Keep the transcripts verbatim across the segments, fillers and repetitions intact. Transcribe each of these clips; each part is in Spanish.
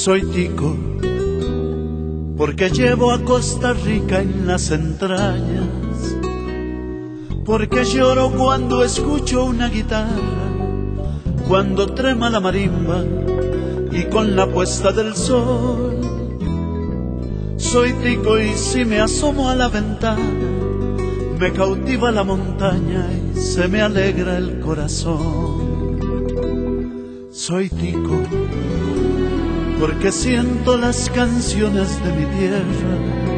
Soy tico porque llevo a Costa Rica en las entrañas, porque lloro cuando escucho una guitarra, cuando trema la marimba y con la puesta del sol. Soy tico y si me asomo a la ventana, me cautiva la montaña y se me alegra el corazón. Soy tico porque siento las canciones de mi tierra,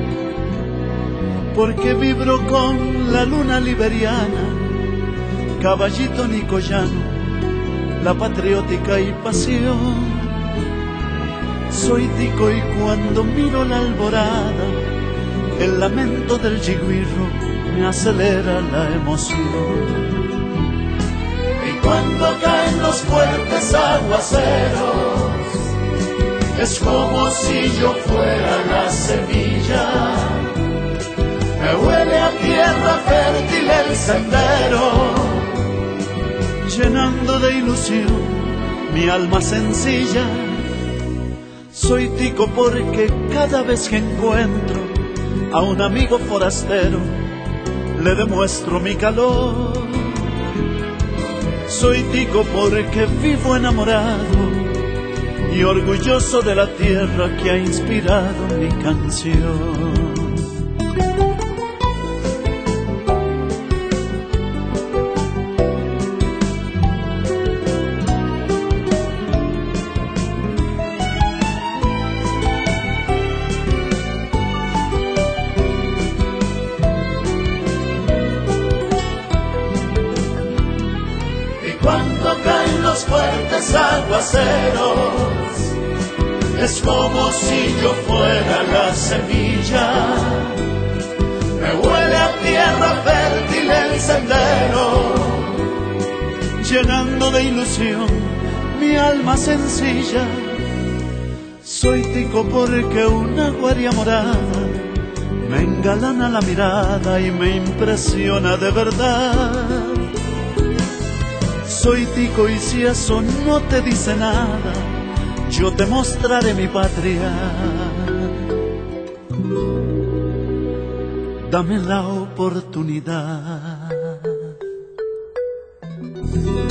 porque vibro con la luna liberiana, caballito nicoyano, la patriótica y pasión. Soy tico y cuando miro la alborada, el lamento del yigüirro me acelera la emoción. Y cuando caen los fuertes aguaceros, es como si yo fuera la semilla. Me huele a tierra fértil el sendero, llenando de ilusión mi alma sencilla. Soy tico porque cada vez que encuentro a un amigo forastero, le demuestro mi calor. Soy tico porque vivo enamorado y orgulloso de la tierra que ha inspirado mi canción. Cuando caen los fuertes aguaceros, es como si yo fuera la semilla. Me huele a tierra fértil el sendero, llenando de ilusión mi alma sencilla. Soy tico porque una guaria morada me engalana la mirada y me impresiona de verdad. Soy tico y si eso no te dice nada, yo te mostraré mi patria. Dame la oportunidad.